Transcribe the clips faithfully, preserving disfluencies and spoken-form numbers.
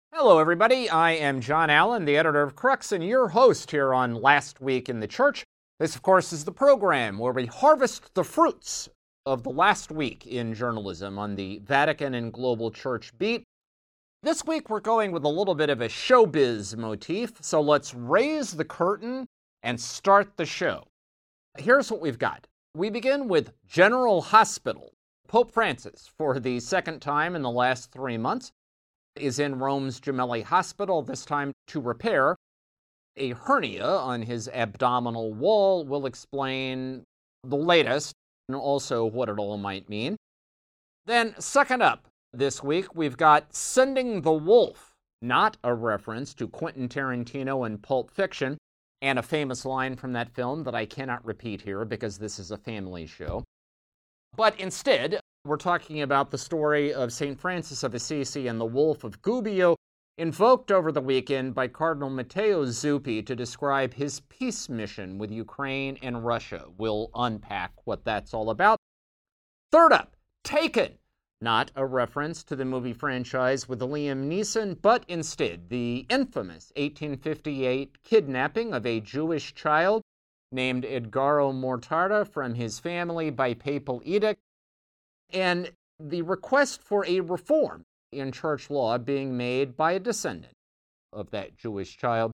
Hello, everybody. I am John Allen, the editor of Crux, and your host here on Last Week in the Church. This, of course, is the program where we harvest the fruits of the last week in journalism on the Vatican and Global Church beat. This week, we're going with a little bit of a showbiz motif, so let's raise the curtain and start the show. Here's what we've got. We begin with General Hospital. Pope Francis, for the second time in the last three months, is in Rome's Gemelli Hospital, this time to repair a hernia on his abdominal wall. We'll explain the latest and also what it all might mean. Then, second up this week, we've got Sending the Wolf, not a reference to Quentin Tarantino and Pulp Fiction, and a famous line from that film that I cannot repeat here because this is a family show. But instead, we're talking about the story of Saint Francis of Assisi and the Wolf of Gubbio, invoked over the weekend by Cardinal Matteo Zuppi to describe his peace mission with Ukraine and Russia. We'll unpack what that's all about. Third up, Taken. Not a reference to the movie franchise with Liam Neeson, but instead the infamous eighteen fifty-eight kidnapping of a Jewish child named Edgardo Mortarda from his family by papal edict, and the request for a reform in church law being made by a descendant of that Jewish child.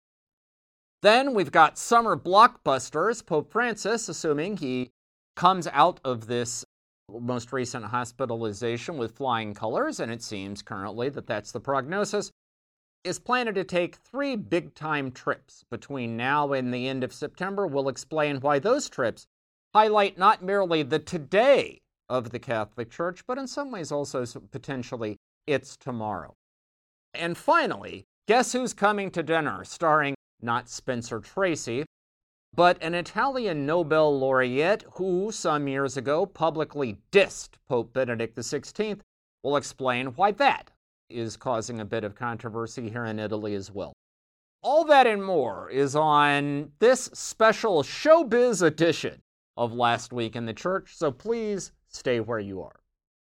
Then we've got summer blockbusters. Pope Francis, assuming he comes out of this most recent hospitalization with flying colors, and it seems currently that that's the prognosis, is planning to take three big-time trips between now and the end of September. We'll explain why those trips highlight not merely the today of the Catholic Church, but in some ways also potentially its tomorrow. And finally, Guess Who's Coming to Dinner, starring not Spencer Tracy, but an Italian Nobel laureate who, some years ago, publicly dissed Pope Benedict the sixteenth. We'll explain why that is causing a bit of controversy here in Italy as well. All that and more is on this special showbiz edition of Last Week in the Church, so please stay where you are.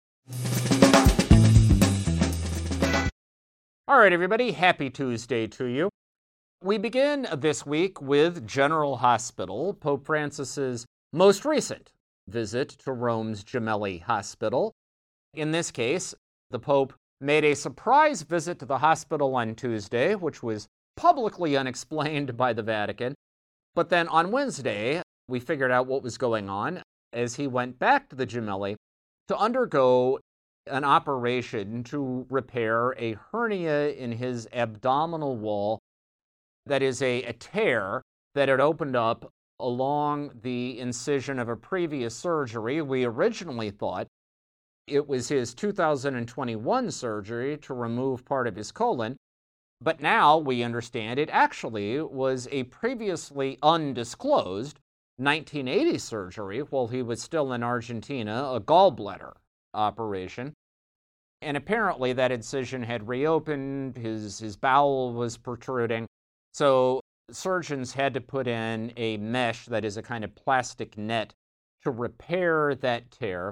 All right, everybody, happy Tuesday to you. We begin this week with General Hospital, Pope Francis's most recent visit to Rome's Gemelli Hospital. In this case, the Pope made a surprise visit to the hospital on Tuesday, which was publicly unexplained by the Vatican. But then on Wednesday, we figured out what was going on as he went back to the Gemelli to undergo an operation to repair a hernia in his abdominal wall. That is a, a tear that had opened up along the incision of a previous surgery. We originally thought it was his two thousand twenty-one surgery to remove part of his colon, but now we understand it actually was a previously undisclosed nineteen eighty surgery while he was still in Argentina, a gallbladder operation. And apparently that incision had reopened, his, his bowel was protruding, so surgeons had to put in a mesh that is a kind of plastic net to repair that tear.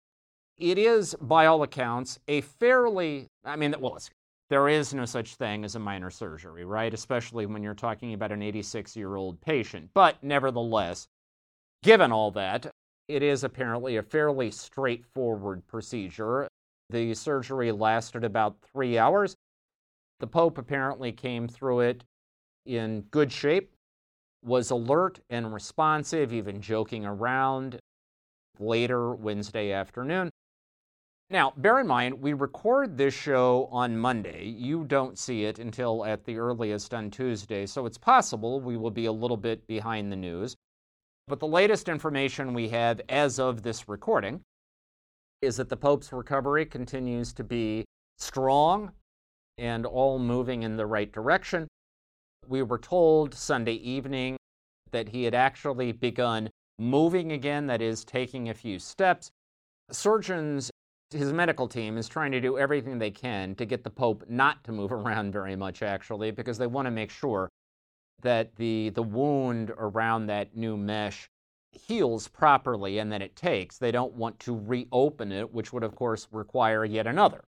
It is, by all accounts, a fairly, I mean, well, there is no such thing as a minor surgery, right? Especially when you're talking about an eighty-six-year-old patient. But nevertheless, given all that, it is apparently a fairly straightforward procedure. The surgery lasted about three hours. The Pope apparently came through it in good shape, was alert and responsive, even joking around later Wednesday afternoon. Now, bear in mind, we record this show on Monday. You don't see it until at the earliest on Tuesday, so it's possible we will be a little bit behind the news. But the latest information we have as of this recording is that the Pope's recovery continues to be strong and all moving in the right direction. We were told Sunday evening that he had actually begun moving again, that is, taking a few steps. Surgeons, his medical team, is trying to do everything they can to get the Pope not to move around very much, actually, because they want to make sure that the, the wound around that new mesh heals properly and that it takes. They don't want to reopen it, which would, of course, require yet another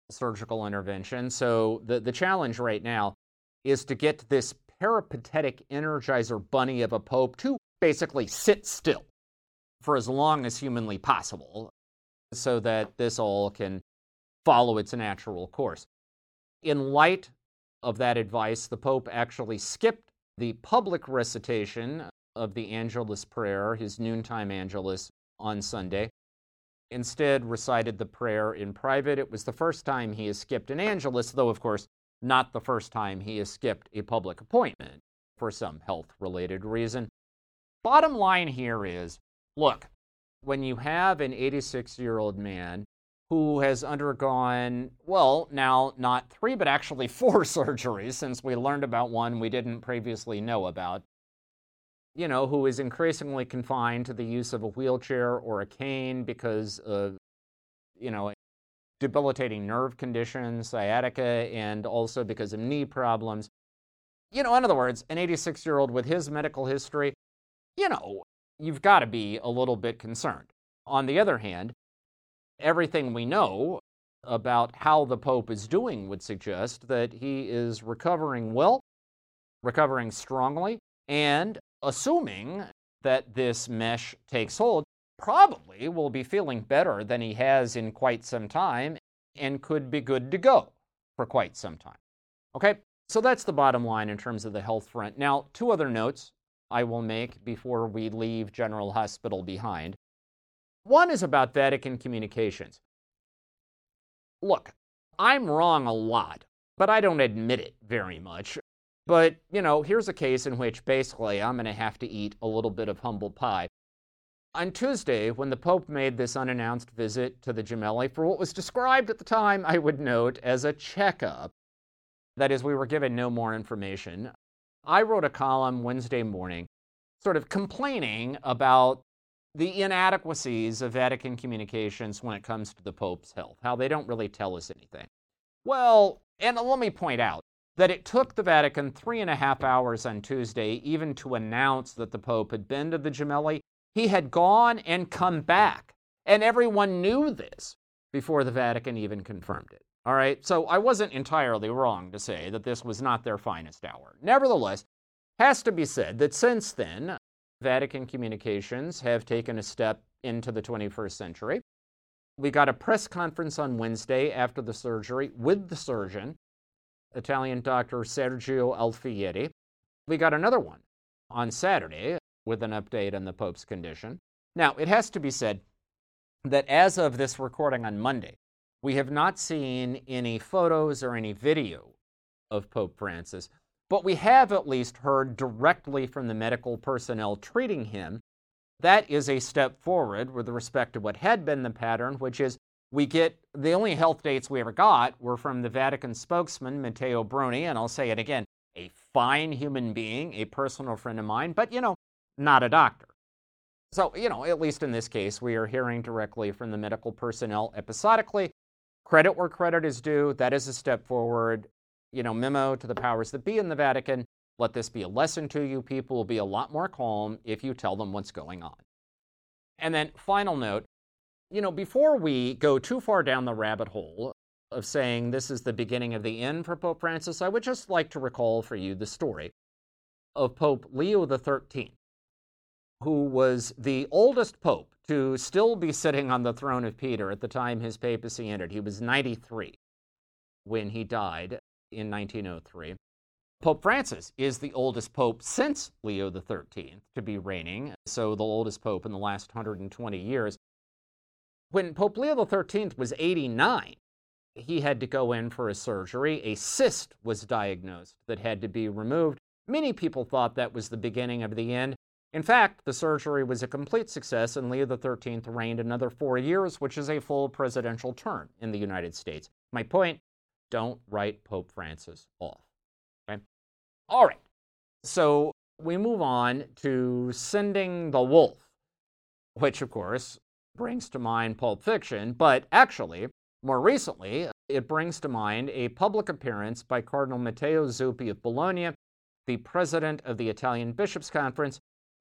surgical intervention. So the, the challenge right now is to get this peripatetic energizer bunny of a pope to basically sit still for as long as humanly possible so that this all can follow its natural course. In light of that advice, the Pope actually skipped the public recitation of the Angelus prayer, his noontime Angelus, on Sunday. Instead, recited the prayer in private. It was the first time he has skipped an Angelus, though, of course, not the first time he has skipped a public appointment for some health-related reason. Bottom line here is, look, when you have an eighty-six-year-old man who has undergone, well, now not three, but actually four surgeries, since we learned about one we didn't previously know about, you know, who is increasingly confined to the use of a wheelchair or a cane because of, you know, debilitating nerve conditions, sciatica, and also because of knee problems. You know, in other words, an eighty-six-year-old with his medical history, you know, you've got to be a little bit concerned. On the other hand, everything we know about how the Pope is doing would suggest that he is recovering well, recovering strongly, and assuming that this mesh takes hold, probably will be feeling better than he has in quite some time and could be good to go for quite some time. Okay, so that's the bottom line in terms of the health front. Now, two other notes I will make before we leave General Hospital behind. One is about Vatican communications. Look, I'm wrong a lot, but I don't admit it very much. But, you know, here's a case in which basically I'm going to have to eat a little bit of humble pie. On Tuesday, when the Pope made this unannounced visit to the Gemelli for what was described at the time, I would note, as a checkup, that is, we were given no more information, I wrote a column Wednesday morning sort of complaining about the inadequacies of Vatican communications when it comes to the Pope's health, how they don't really tell us anything. Well, and let me point out that it took the Vatican three and a half hours on Tuesday even to announce that the Pope had been to the Gemelli. He had gone and come back, and everyone knew this before the Vatican even confirmed it. All right, so I wasn't entirely wrong to say that this was not their finest hour. Nevertheless, has to be said that since then, Vatican communications have taken a step into the twenty-first century. We got a press conference on Wednesday after the surgery with the surgeon, Italian doctor Sergio Alfieri. We got another one on Saturday with an update on the Pope's condition. Now, it has to be said that as of this recording on Monday, we have not seen any photos or any video of Pope Francis, but we have at least heard directly from the medical personnel treating him. That is a step forward with respect to what had been the pattern, which is we get, the only health dates we ever got were from the Vatican spokesman, Matteo Bruni, and I'll say it again, a fine human being, a personal friend of mine, but, you know, not a doctor. So, you know, at least in this case, we are hearing directly from the medical personnel episodically. Credit where credit is due. That is a step forward. You know, memo to the powers that be in the Vatican. Let this be a lesson to you. People will be a lot more calm if you tell them what's going on. And then, final note, you know, before we go too far down the rabbit hole of saying this is the beginning of the end for Pope Francis, I would just like to recall for you the story of Pope Leo the thirteenth, who was the oldest pope to still be sitting on the throne of Peter at the time his papacy ended. He was ninety-three when he died in nineteen oh three. Pope Francis is the oldest pope since Leo the thirteenth to be reigning, so the oldest pope in the last one hundred twenty years. When Pope Leo the thirteenth was eighty-nine, he had to go in for a surgery. A cyst was diagnosed that had to be removed. Many people thought that was the beginning of the end. In fact, the surgery was a complete success, and Leo the thirteenth reigned another four years, which is a full presidential term in the United States. My point, don't write Pope Francis off. Okay? All right, so we move on to Sending the Wolf, which, of course, brings to mind Pulp Fiction, but actually, more recently, it brings to mind a public appearance by Cardinal Matteo Zuppi of Bologna, the president of the Italian Bishops' Conference,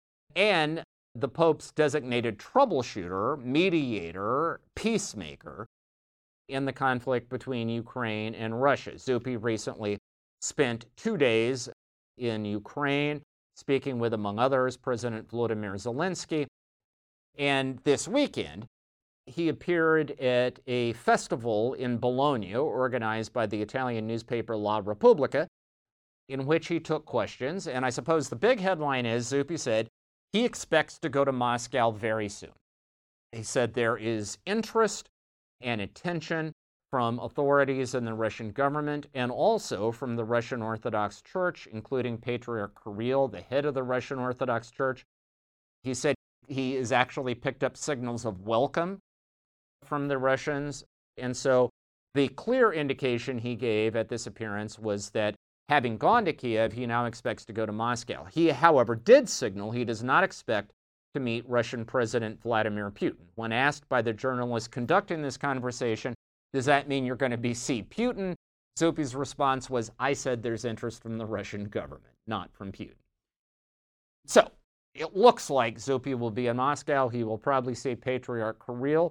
and the Pope's designated troubleshooter, mediator, peacemaker, in the conflict between Ukraine and Russia. Zuppi recently spent two days in Ukraine, speaking with, among others, President Volodymyr Zelensky. And this weekend, he appeared at a festival in Bologna, organized by the Italian newspaper La Repubblica, in which he took questions. And I suppose the big headline is, Zuppi said, he expects to go to Moscow very soon. He said there is interest and attention from authorities in the Russian government and also from the Russian Orthodox Church, including Patriarch Kirill, the head of the Russian Orthodox Church. He said he has actually picked up signals of welcome from the Russians. And so the clear indication he gave at this appearance was that having gone to Kiev, he now expects to go to Moscow. He, however, did signal he does not expect to meet Russian President Vladimir Putin. When asked by the journalist conducting this conversation, does that mean you're going to be see Putin? Zuppi's response was, I said there's interest from the Russian government, not from Putin. So it looks like Zuppi will be in Moscow. He will probably see Patriarch Kirill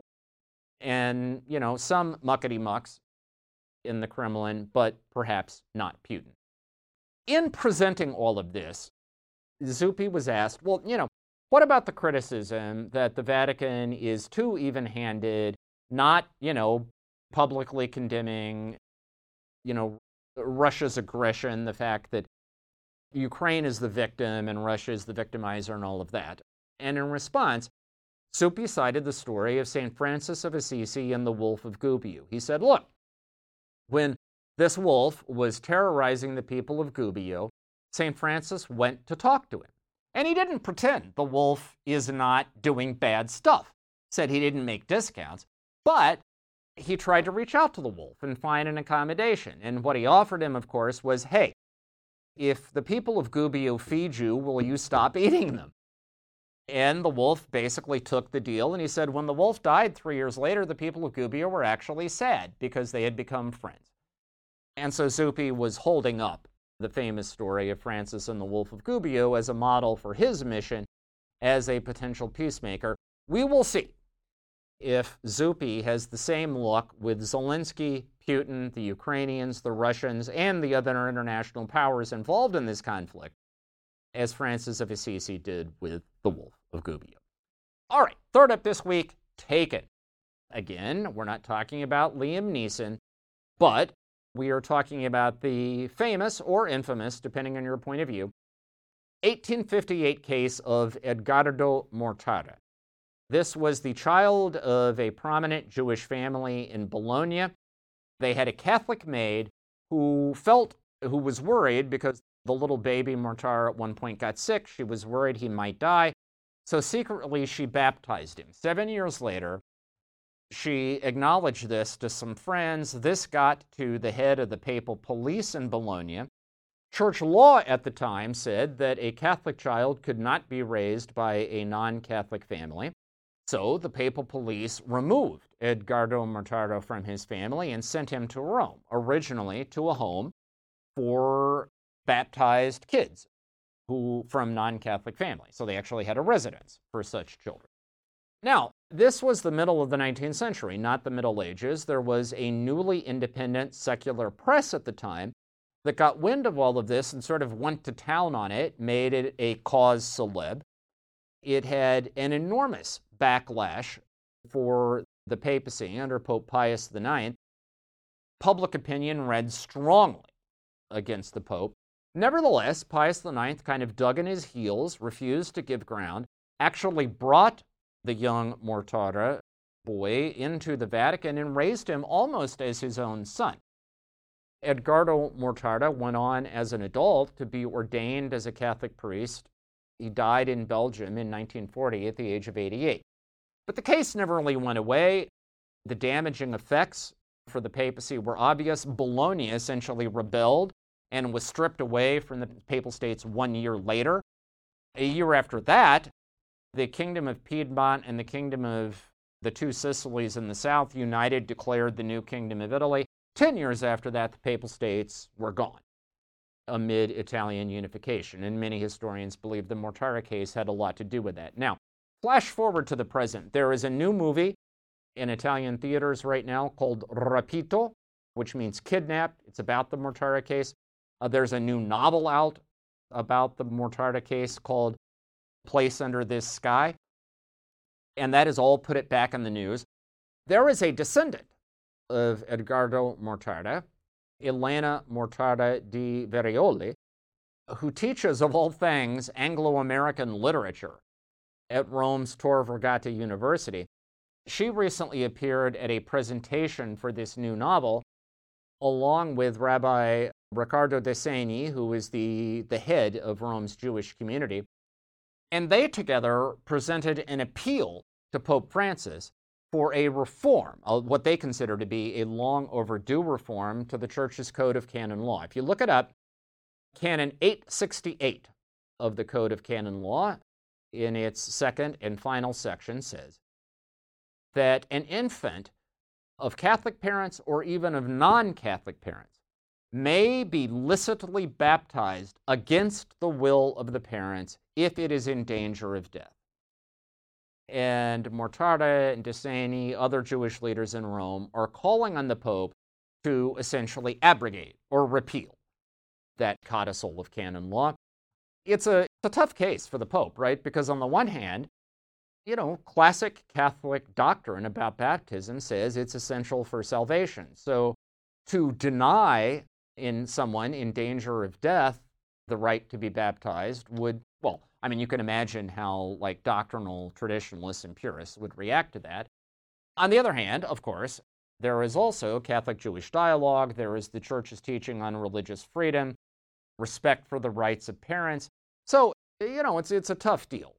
and, you know, some muckety-mucks in the Kremlin, but perhaps not Putin. In presenting all of this, Zuppi was asked, well, you know, what about the criticism that the Vatican is too even-handed, not, you know, publicly condemning, you know, Russia's aggression, the fact that Ukraine is the victim and Russia is the victimizer and all of that. And in response, Zuppi cited the story of Saint Francis of Assisi and the Wolf of Gubbio. He said, look, when this wolf was terrorizing the people of Gubbio, Saint Francis went to talk to him. And he didn't pretend the wolf is not doing bad stuff. Said he didn't make discounts, but he tried to reach out to the wolf and find an accommodation. And what he offered him, of course, was, hey, if the people of Gubbio feed you, will you stop eating them? And the wolf basically took the deal, and he said when the wolf died three years later, the people of Gubbio were actually sad because they had become friends. And so Zuppi was holding up the famous story of Francis and the Wolf of Gubbio as a model for his mission as a potential peacemaker. We will see if Zuppi has the same luck with Zelensky, Putin, the Ukrainians, the Russians, and the other international powers involved in this conflict, as Francis of Assisi did with the Wolf of Gubbio. All right, third up this week, Taken. Again, we're not talking about Liam Neeson, but we are talking about the famous or infamous, depending on your point of view, eighteen fifty-eight case of Edgardo Mortara. This was the child of a prominent Jewish family in Bologna. They had a Catholic maid who felt, who was worried because the little baby Mortara at one point got sick. She was worried he might die. So secretly she baptized him. Seven years later, she acknowledged this to some friends. This got to the head of the papal police in Bologna. Church law at the time said that a Catholic child could not be raised by a non-Catholic family. So the papal police removed Edgardo Mortara from his family and sent him to Rome, originally to a home for baptized kids who from non-Catholic families. So they actually had a residence for such children. Now, this was the middle of the nineteenth century, not the Middle Ages. There was a newly independent secular press at the time that got wind of all of this and sort of went to town on it, made it a cause célèbre. It had an enormous backlash for the papacy under Pope Pius the ninth. Public opinion read strongly against the Pope. Nevertheless, Pius the ninth kind of dug in his heels, refused to give ground, actually brought the young Mortara boy into the Vatican and raised him almost as his own son. Edgardo Mortara went on as an adult to be ordained as a Catholic priest. He died in Belgium in nineteen forty at the age of eighty-eight. But the case never really went away. The damaging effects for the papacy were obvious. Bologna essentially rebelled and was stripped away from the Papal States one year later. A year after that, the Kingdom of Piedmont and the Kingdom of the Two Sicilies in the south united, declared the new Kingdom of Italy. Ten years after that, the Papal States were gone amid Italian unification, and many historians believe the Mortara case had a lot to do with that. Now, flash forward to the present. There is a new movie in Italian theaters right now called Rapito, which means kidnapped. It's about the Mortarda case. Uh, there's a new novel out about the Mortarda case called Place Under This Sky. And that has all put it back in the news. There is a descendant of Edgardo Mortarda, Elena Mortarda di Verioli, who teaches, of all things, Anglo-American literature at Rome's Tor Vergata University. She recently appeared at a presentation for this new novel, along with Rabbi Riccardo Desseni, who is the, the head of Rome's Jewish community. And they together presented an appeal to Pope Francis for a reform, what they consider to be a long overdue reform to the Church's Code of Canon Law. If you look it up, Canon eight sixty-eight of the Code of Canon Law, in its second and final section, says that an infant of Catholic parents or even of non-Catholic parents may be licitly baptized against the will of the parents if it is in danger of death. And Mortarda and Desseni, other Jewish leaders in Rome, are calling on the Pope to essentially abrogate or repeal that codicil of canon law. It's a, it's a tough case for the Pope, right? Because on the one hand, you know, classic Catholic doctrine about baptism says it's essential for salvation. So to deny in someone in danger of death the right to be baptized would, well, I mean, you can imagine how, like, doctrinal traditionalists and purists would react to that. On the other hand, of course, there is also Catholic-Jewish dialogue. There is the Church's teaching on religious freedom, respect for the rights of parents. So, you know, it's, it's a tough deal.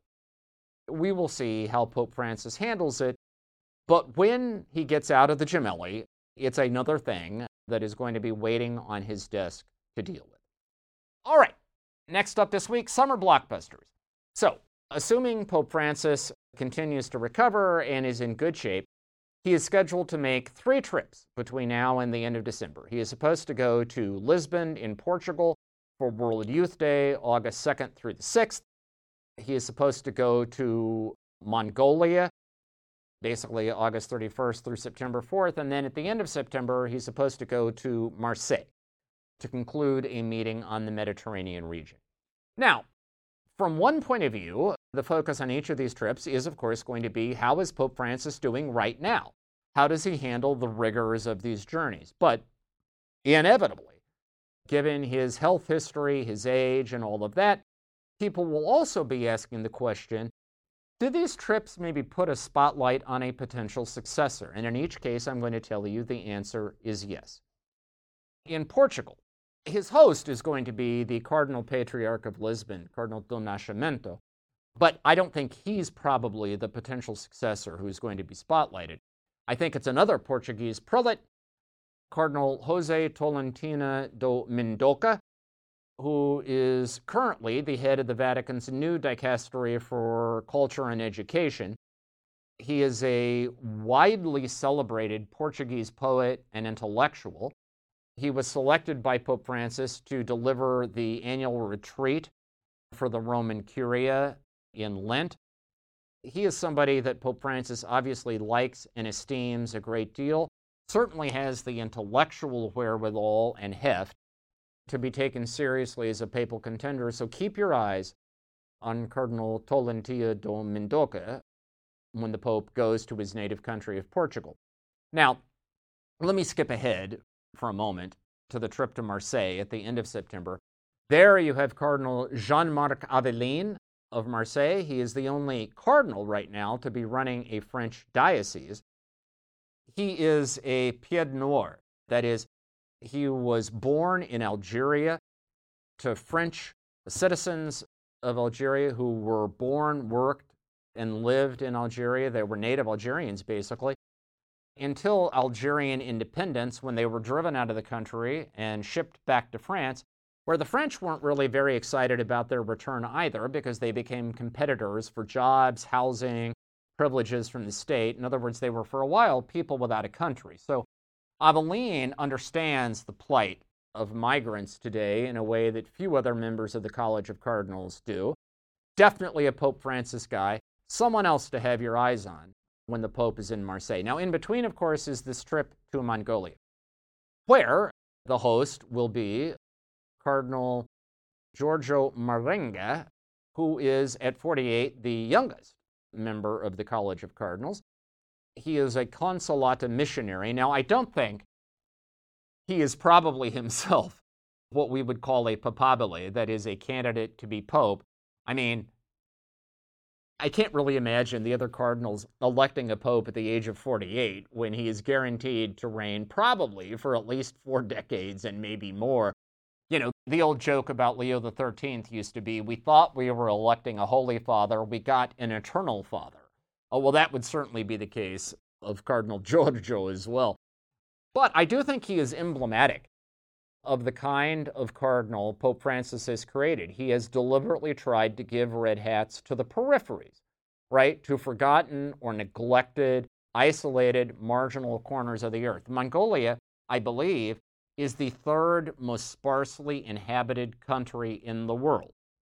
We will see how Pope Francis handles it. But when he gets out of the Gemelli, it's another thing that is going to be waiting on his desk to deal with. All right, next up this week, summer blockbusters. So, assuming Pope Francis continues to recover and is in good shape, he is scheduled to make three trips between now and the end of December. He is supposed to go to Lisbon in Portugal for World Youth Day, August second through the sixth. He is supposed to go to Mongolia, basically August thirty-first through September fourth. And then at the end of September, he's supposed to go to Marseille to conclude a meeting on the Mediterranean region. Now, from one point of view, the focus on each of these trips is, of course, going to be how is Pope Francis doing right now? How does he handle the rigors of these journeys? But inevitably, given his health history, his age, and all of that, people will also be asking the question, do these trips maybe put a spotlight on a potential successor? And in each case, I'm going to tell you the answer is yes. In Portugal, his host is going to be the Cardinal Patriarch of Lisbon, Cardinal Dom Nascimento, but I don't think he's probably the potential successor who's going to be spotlighted. I think it's another Portuguese prelate, Cardinal Jose Tolentino do Mendoca, who is currently the head of the Vatican's new dicastery for culture and education. He is a widely celebrated Portuguese poet and intellectual. He was selected by Pope Francis to deliver the annual retreat for the Roman Curia in Lent. He is somebody that Pope Francis obviously likes and esteems a great deal, certainly has the intellectual wherewithal and heft to be taken seriously as a papal contender. So keep your eyes on Cardinal Tolentino do Mendoca when the Pope goes to his native country of Portugal. Now, let me skip ahead for a moment to the trip to Marseille at the end of September. There you have Cardinal Jean-Marc Aveline of Marseille. He is the only cardinal right now to be running a French diocese. He is a Pied Noir, that is, he was born in Algeria to French citizens of Algeria who were born, worked, and lived in Algeria. They were native Algerians, basically, until Algerian independence, when they were driven out of the country and shipped back to France, where the French weren't really very excited about their return either, because they became competitors for jobs, housing, privileges from the state. In other words, they were for a while people without a country. So Aveline understands the plight of migrants today in a way that few other members of the College of Cardinals do. Definitely a Pope Francis guy, someone else to have your eyes on. when the Pope is in Marseille. Now, in between, of course, is this trip to Mongolia, where the host will be Cardinal Giorgio Marenga, who is, at forty-eight, the youngest member of the College of Cardinals. He is a consolata missionary. Now, I don't think he is probably himself what we would call a papabile, that is, a candidate to be pope. I mean, I can't really imagine the other cardinals electing a pope at the age of forty-eight when he is guaranteed to reign probably for at least four decades and maybe more. You know, the old joke about Leo the thirteenth used to be, we thought we were electing a holy father, we got an eternal father. Oh, well, that would certainly be the case of Cardinal Giorgio as well. But I do think he is emblematic of the kind of cardinal Pope Francis has created. He has deliberately tried to give red hats to the peripheries, right? To forgotten or neglected, isolated, marginal corners of the earth. Mongolia, I believe, is the third most sparsely inhabited country in the world.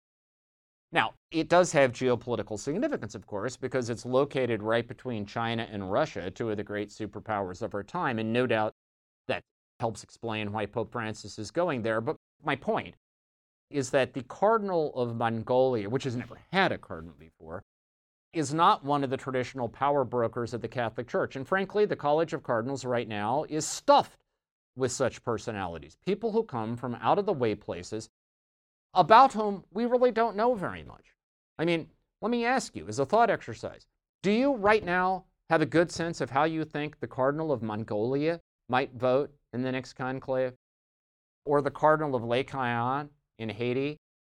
Now, it does have geopolitical significance, of course, because it's located right between China and Russia, two of the great superpowers of our time, and no doubt that helps explain why Pope Francis is going there. But my point is that the Cardinal of Mongolia, which has never had a cardinal before, is not one of the traditional power brokers of the Catholic Church. And frankly, the College of Cardinals right now is stuffed with such personalities, people who come from out-of-the-way places about whom we really don't know very much. I mean, let me ask you, as a thought exercise, do you right now have a good sense of how you think the Cardinal of Mongolia might vote in the next conclave? Or the Cardinal of Lake Cayenne in Haiti?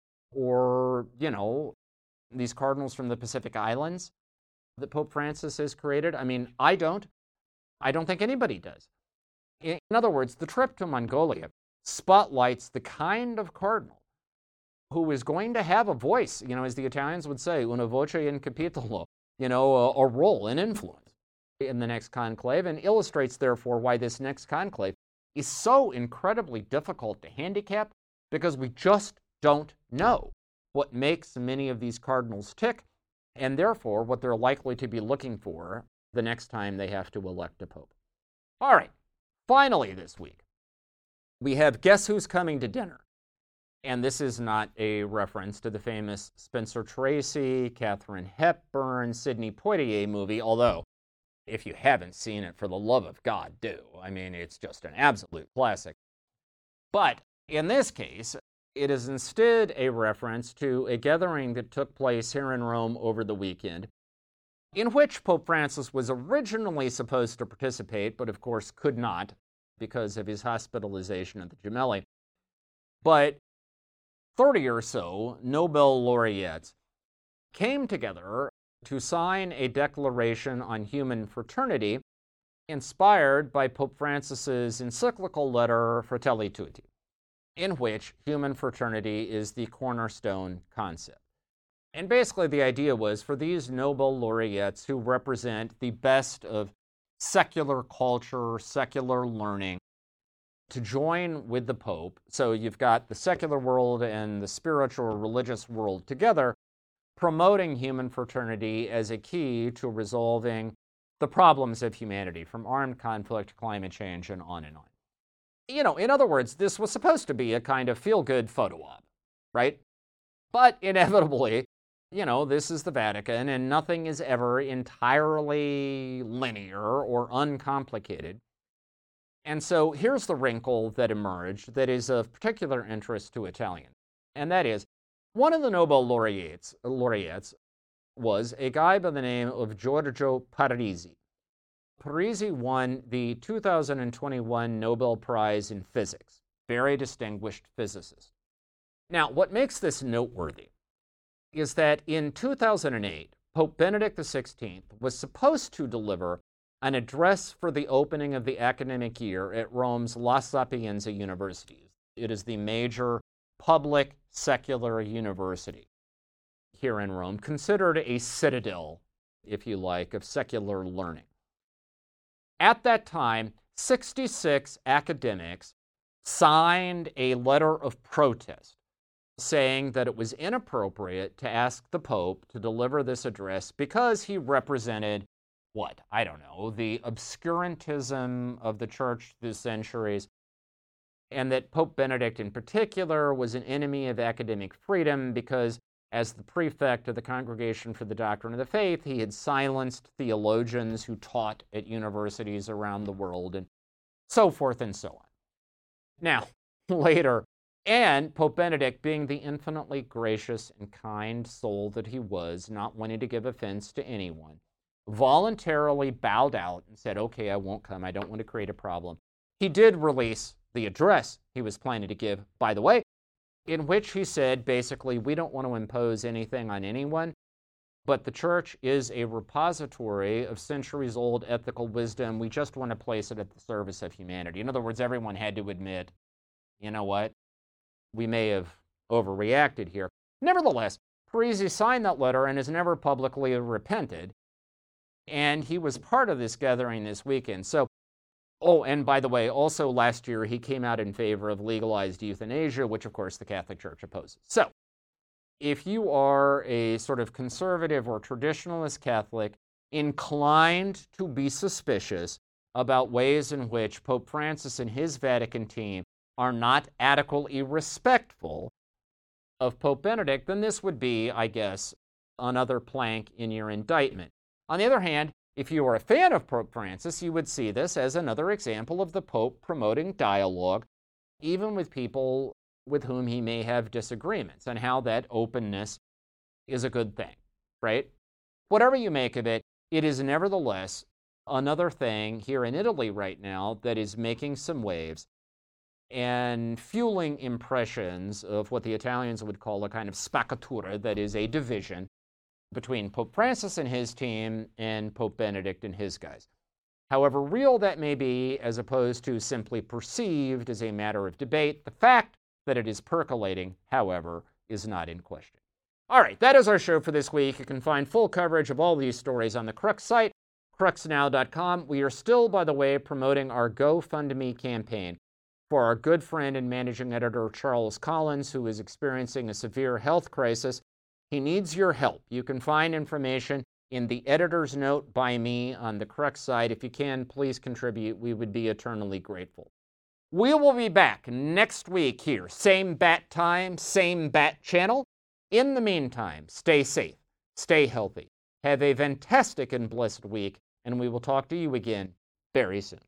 Or, you know, these cardinals from the Pacific Islands that Pope Francis has created? I mean, I don't. I don't think anybody does. In other words, the trip to Mongolia spotlights the kind of cardinal who is going to have a voice, you know, as the Italians would say, una voce in capitolo, you know, a, a role, an influence in the next conclave, and illustrates, therefore, why this next conclave is so incredibly difficult to handicap, because we just don't know what makes many of these cardinals tick, and therefore what they're likely to be looking for the next time they have to elect a pope. All right, finally this week, we have Guess Who's Coming to Dinner. And this is not a reference to the famous Spencer Tracy, Katharine Hepburn, Sidney Poitier movie, although if you haven't seen it, for the love of God, do. I mean, it's just an absolute classic. But in this case, it is instead a reference to a gathering that took place here in Rome over the weekend, in which Pope Francis was originally supposed to participate, but of course could not because of his hospitalization at the Gemelli. But thirty or so Nobel laureates came together to sign a declaration on human fraternity inspired by Pope Francis's encyclical letter Fratelli Tutti, in which human fraternity is the cornerstone concept. And basically the idea was for these Nobel laureates who represent the best of secular culture, secular learning, to join with the Pope. So you've got the secular world and the spiritual or religious world together, promoting human fraternity as a key to resolving the problems of humanity, from armed conflict, climate change, and on and on. You know, in other words, this was supposed to be a kind of feel-good photo op, right? But inevitably, you know, this is the Vatican, and nothing is ever entirely linear or uncomplicated. And so here's the wrinkle that emerged that is of particular interest to Italians, and that is, one of the Nobel laureates, laureates was a guy by the name of Giorgio Parisi. Parisi won the two thousand twenty-one Nobel Prize in Physics, very distinguished physicist. Now, what makes this noteworthy is that in two thousand eight, Pope Benedict the sixteenth was supposed to deliver an address for the opening of the academic year at Rome's La Sapienza University. It is the major public secular university here in Rome, considered a citadel, if you like, of secular learning. At that time, sixty-six academics signed a letter of protest saying that it was inappropriate to ask the Pope to deliver this address because he represented what? I don't know, the obscurantism of the church through centuries, and that Pope Benedict in particular was an enemy of academic freedom because, as the prefect of the Congregation for the Doctrine of the Faith, he had silenced theologians who taught at universities around the world, and so forth and so on. Now, later, and Pope Benedict, being the infinitely gracious and kind soul that he was, not wanting to give offense to anyone, voluntarily bowed out and said, okay, I won't come. I don't want to create a problem. He did release the address he was planning to give, by the way, in which he said, basically, we don't want to impose anything on anyone, but the church is a repository of centuries-old ethical wisdom. We just want to place it at the service of humanity. In other words, everyone had to admit, you know what, we may have overreacted here. Nevertheless, Parisi signed that letter and has never publicly repented, and he was part of this gathering this weekend. So, oh, and by the way, also last year he came out in favor of legalized euthanasia, which of course the Catholic Church opposes. So, if you are a sort of conservative or traditionalist Catholic inclined to be suspicious about ways in which Pope Francis and his Vatican team are not adequately respectful of Pope Benedict, then this would be, I guess, another plank in your indictment. On the other hand, if you are a fan of Pope Francis, you would see this as another example of the Pope promoting dialogue, even with people with whom he may have disagreements, and how that openness is a good thing, right? Whatever you make of it, it is nevertheless another thing here in Italy right now that is making some waves and fueling impressions of what the Italians would call a kind of spaccatura, that is a division between Pope Francis and his team and Pope Benedict and his guys. However real that may be, as opposed to simply perceived as a matter of debate, the fact that it is percolating, however, is not in question. All right, that is our show for this week. You can find full coverage of all these stories on the Crux site, crux now dot com. We are still, by the way, promoting our GoFundMe campaign for our good friend and managing editor, Charles Collins, who is experiencing a severe health crisis. He needs your help. You can find information in the editor's note by me on the Crux site. If you can, please contribute. We would be eternally grateful. We will be back next week here. Same bat time, same bat channel. In the meantime, stay safe, stay healthy, have a fantastic and blessed week, and we will talk to you again very soon.